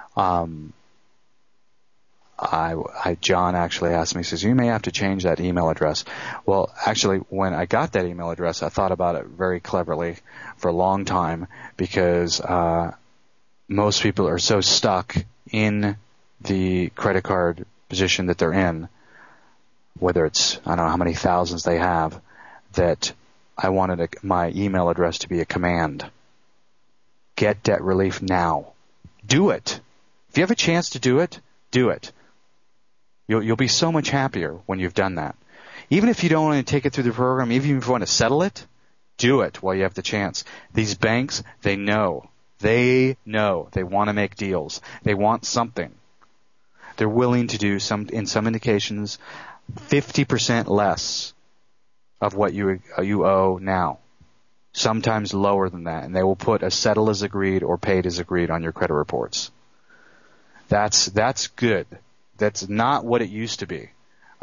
John actually asked me, he says, you may have to change that email address. Well, actually, when I got that email address, I thought about it very cleverly for a long time because most people are so stuck in the credit card position that they're in, whether it's, I don't know how many thousands they have, that I wanted my email address to be a command. Get debt relief now. Do it. If you have a chance to do it, do it. You'll be so much happier when you've done that. Even if you don't want to take it through the program, even if you want to settle it, do it while you have the chance. These banks, they know. They want to make deals. They want something. They're willing to do in some indications, 50% less of what you owe now. Sometimes lower than that. And they will put a settle as agreed or paid as agreed on your credit reports. That's good. That's not what it used to be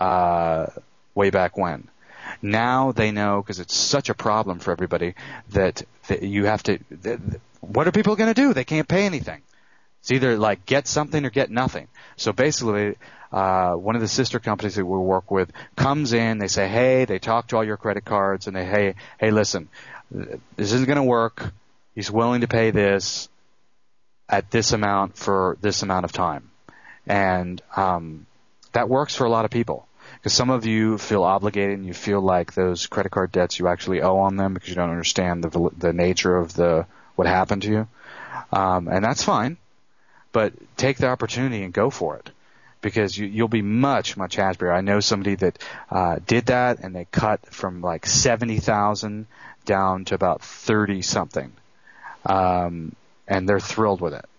way back when. Now they know, because it's such a problem for everybody, that you have to what are people going to do? They can't pay anything. It's either like get something or get nothing. So basically, one of the sister companies that we work with comes in, they say, hey, they talk to all your credit cards, and hey, listen, this isn't going to work. He's willing to pay this at this amount for this amount of time. And that works for a lot of people, because some of you feel obligated and you feel like those credit card debts you actually owe on them because you don't understand the nature of what happened to you. And that's fine, but take the opportunity and go for it, because you'll be much, much happier. I know somebody that did that, and they cut from like 70,000 down to about 30 something. And they're thrilled with it.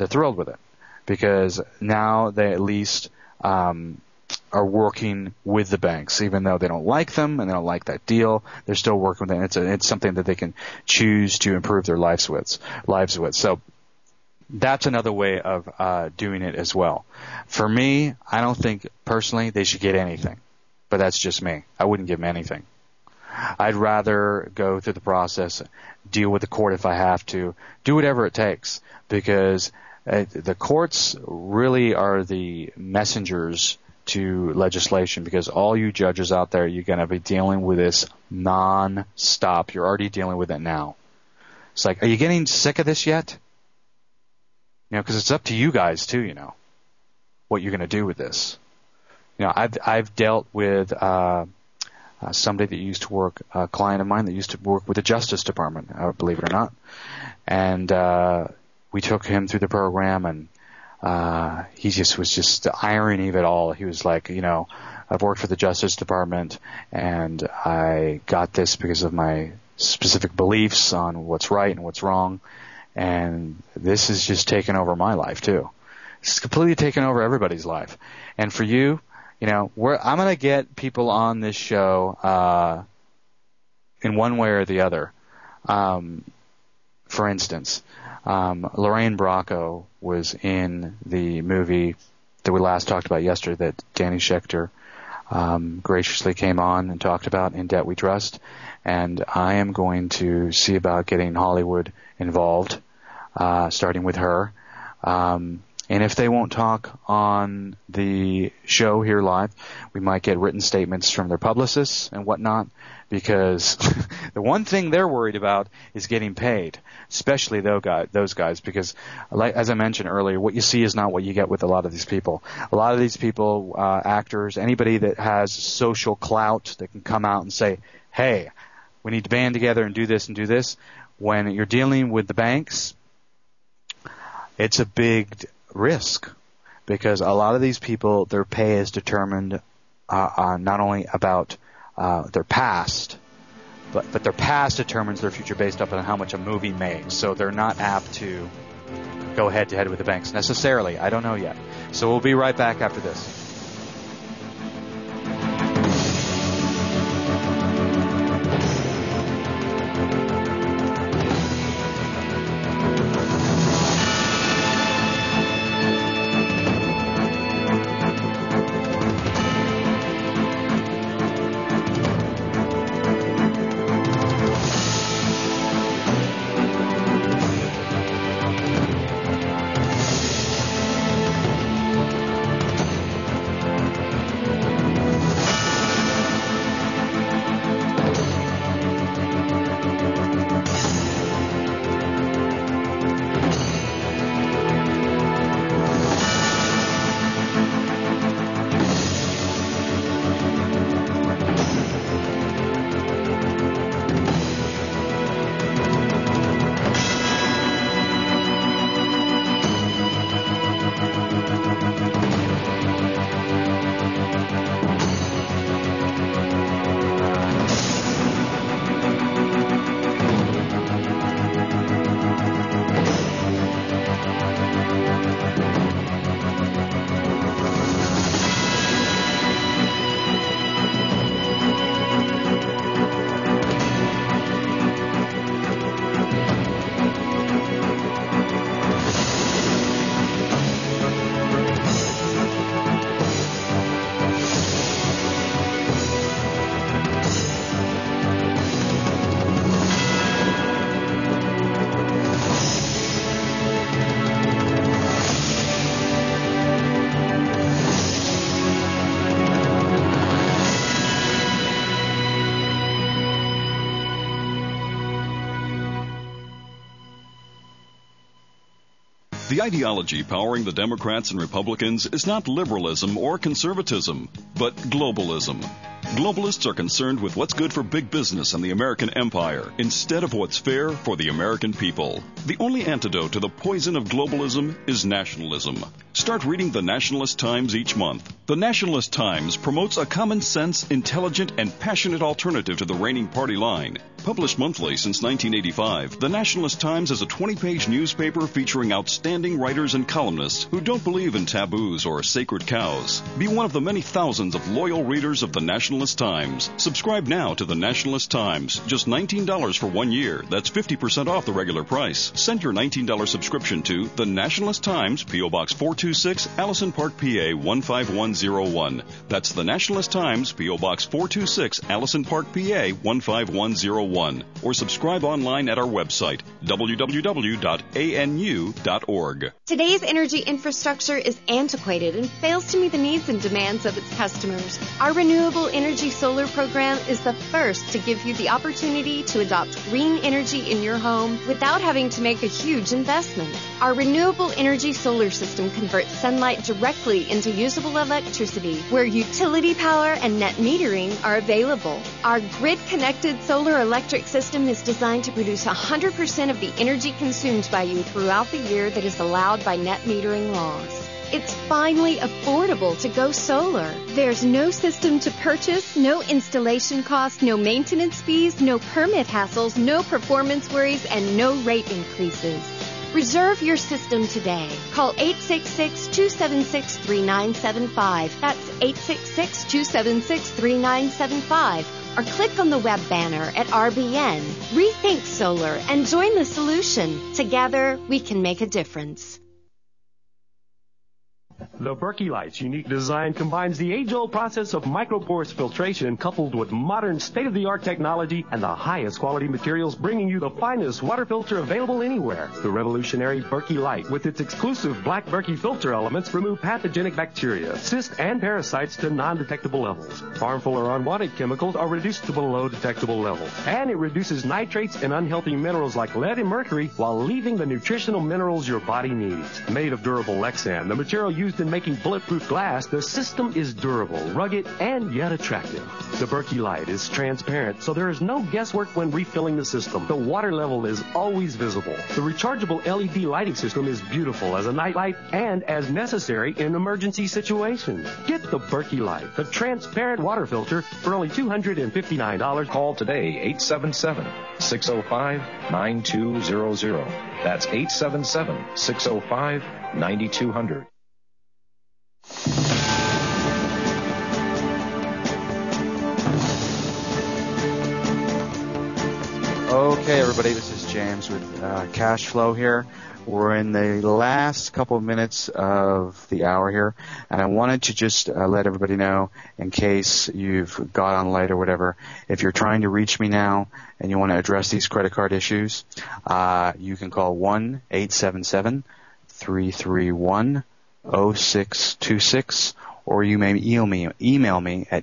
Because now they at least are working with the banks, even though they don't like them and they don't like that deal. They're still working with it. It's something that they can choose to improve their lives with. So that's another way of doing it as well. For me, I don't think personally they should get anything, but that's just me. I wouldn't give them anything. I'd rather go through the process, deal with the court if I have to, do whatever it takes, because the courts really are the messengers to legislation, because all you judges out there, you're going to be dealing with this non-stop. You're already dealing with it now. It's like, are you getting sick of this yet? Because it's up to you guys too, what you're going to do with this. I've dealt with somebody that used to work, a client of mine that used to work with the Justice Department, believe it or not, and we took him through the program, and he was just the irony of it all. He was like, I've worked for the Justice Department, and I got this because of my specific beliefs on what's right and what's wrong, and this has just taken over my life too. It's completely taken over everybody's life. And for you, I'm going to get people on this show in one way or the other. For instance, Lorraine Bracco was in the movie that we last talked about yesterday that Danny Schechter graciously came on and talked about, In Debt We Trust. And I am going to see about getting Hollywood involved, starting with her. And if they won't talk on the show here live, we might get written statements from their publicists and whatnot, because the one thing they're worried about is getting paid, especially those guys, because as I mentioned earlier, what you see is not what you get with a lot of these people. A lot of these people, actors, anybody that has social clout that can come out and say, hey, we need to band together and do this and do this. When you're dealing with the banks, it's a big risk, because a lot of these people, their pay is determined not only about their past, but their past determines their future based upon how much a movie makes. So they're not apt to go head to head with the banks necessarily. I don't know yet. So we'll be right back after this. The ideology powering the Democrats and Republicans is not liberalism or conservatism, but globalism. Globalists are concerned with what's good for big business and the American empire, instead of what's fair for the American people. The only antidote to the poison of globalism is nationalism. Start reading the Nationalist Times each month. The Nationalist Times promotes a common sense, intelligent, and passionate alternative to the reigning party line. Published monthly since 1985, the Nationalist Times is a 20-page newspaper featuring outstanding writers and columnists who don't believe in taboos or sacred cows. Be one of the many thousands of loyal readers of the Nationalist Times. Subscribe now to the Nationalist Times. Just $19 for 1 year. That's 50% off the regular price. Send your $19 subscription to the Nationalist Times, P.O. Box 426, Allison Park, PA 15101. That's the Nationalist Times, P.O. Box 426, Allison Park, PA 15101. Or subscribe online at our website, www.anu.org. Today's energy infrastructure is antiquated and fails to meet the needs and demands of its customers. Our Renewable Energy Solar Program is the first to give you the opportunity to adopt green energy in your home without having to make a huge investment. Our renewable energy solar system converts sunlight directly into usable electricity, where utility power and net metering are available. Our grid-connected solar electric system is designed to produce 100% of the energy consumed by you throughout the year that is allowed by net metering laws. It's finally affordable to go solar. There's no system to purchase, no installation costs, no maintenance fees, no permit hassles, no performance worries, and no rate increases. Reserve your system today. Call 866-276-3975. That's 866-276-3975. Or click on the web banner at RBN. Rethink solar and join the solution. Together, we can make a difference. The Berkey Light's unique design combines the age-old process of microporous filtration coupled with modern state-of-the-art technology and the highest quality materials, bringing you the finest water filter available anywhere. The revolutionary Berkey Light, with its exclusive black Berkey filter elements, remove pathogenic bacteria, cysts, and parasites to non-detectable levels. Harmful or unwanted chemicals are reduced to below detectable levels. And it reduces nitrates and unhealthy minerals like lead and mercury while leaving the nutritional minerals your body needs. Made of durable Lexan, the material used in making bulletproof glass, the system is durable, rugged, and yet attractive. The Berkey Light is transparent, so there is no guesswork when refilling the system. The water level is always visible. The rechargeable LED lighting system is beautiful as a night light and as necessary in emergency situations. Get the Berkey Light, the transparent water filter, for only $259. Call today, 877-605-9200. That's 877-605-9200. Okay, everybody, this is James with Cash Flow here. We're in the last couple of minutes of the hour here, and I wanted to just let everybody know, in case you've got on late or whatever, if you're trying to reach me now and you want to address these credit card issues, you can call 1-877-331-0626, or you may email me at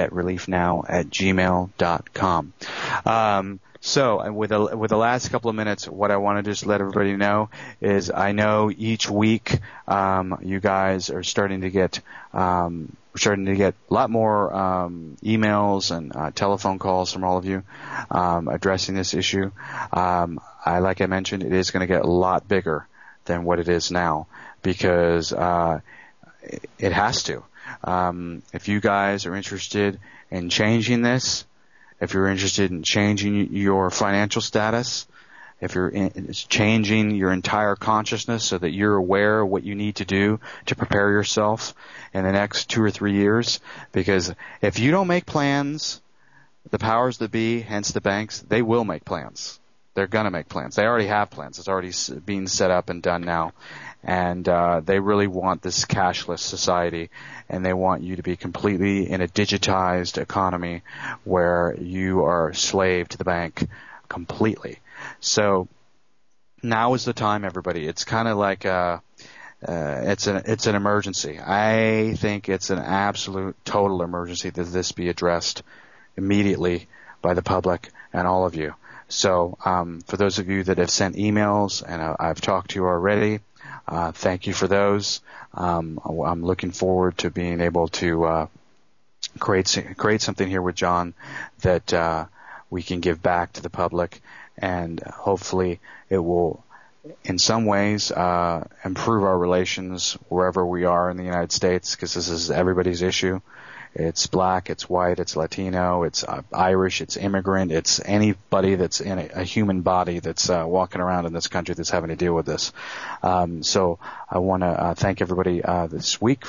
getdebtreliefnow@gmail.com. So, with the last couple of minutes, what I want to just let everybody know is I know each week you guys are starting to get a lot more emails and telephone calls from all of you addressing this issue. Like I mentioned, it is going to get a lot bigger than what it is now, because it has to. If you guys are interested in changing this, if you're interested in changing your financial status, if you're changing your entire consciousness so that you're aware of what you need to do to prepare yourself in the next 2 or 3 years, because if you don't make plans, the powers that be, hence the banks, they will make plans. They're going to make plans. They already have plans. It's already being set up and done now. And they really want this cashless society, and they want you to be completely in a digitized economy where you are a slave to the bank completely. So now is the time, everybody. It's kind of like it's an emergency. I think it's an absolute total emergency that this be addressed immediately by the public and all of you. So for those of you that have sent emails and I've talked to you already, thank you for those. I'm looking forward to being able to create something here with John that we can give back to the public, and hopefully it will, in some ways, improve our relations wherever we are in the United States, because this is everybody's issue. It's black, it's white, it's Latino, it's Irish, it's immigrant, it's anybody that's in a human body that's walking around in this country that's having to deal with this. So I want to thank everybody this week